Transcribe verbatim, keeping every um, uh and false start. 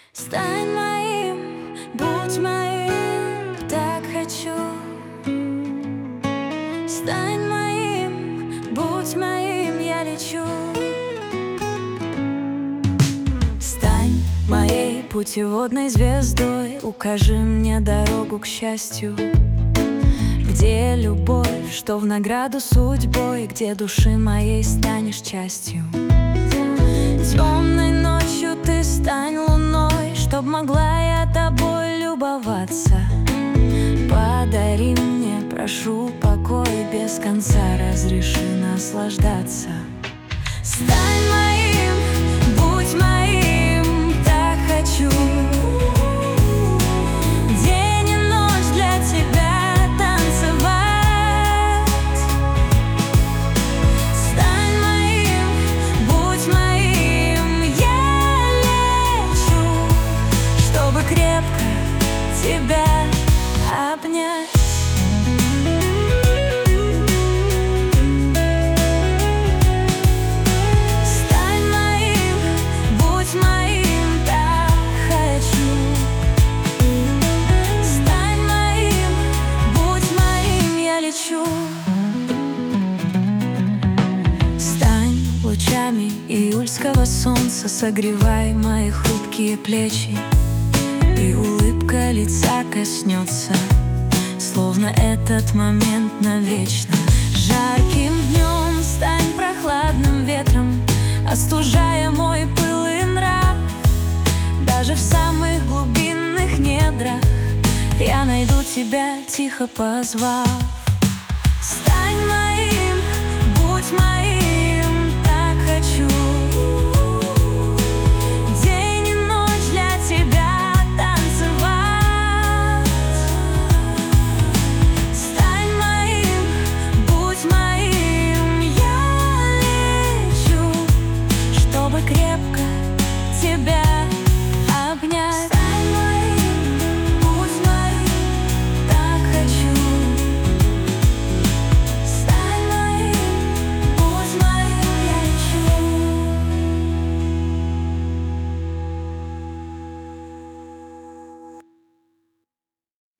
Стань моим, будь моим, так хочу. Стань моим, будь моим, я лечу. Стань моей путеводной звездой, укажи мне дорогу к счастью. Где любовь, что в награду судьбой, где души моей станешь частью. Темной ночью ты стань луной, чтоб могла я тобой любоваться. Подари мне, прошу, покой, без конца разреши наслаждаться. Стань моим, будь моим, так хочу. День и ночь для тебя танцевать. Стань моим, будь моим, я лечу, чтобы крепко тебя обнять. Стань моим, будь моим, так хочу. Стань моим, будь моим, я лечу. Стань лучами июльского солнца, согревай мои хрупкие плечи, и улыбка лица коснется, словно этот момент навечно. Жарким днем стань прохладным ветром, остужая мой пыл и нрав. Даже в самых глубинных недрах я найду тебя, тихо позвав. Стань моим.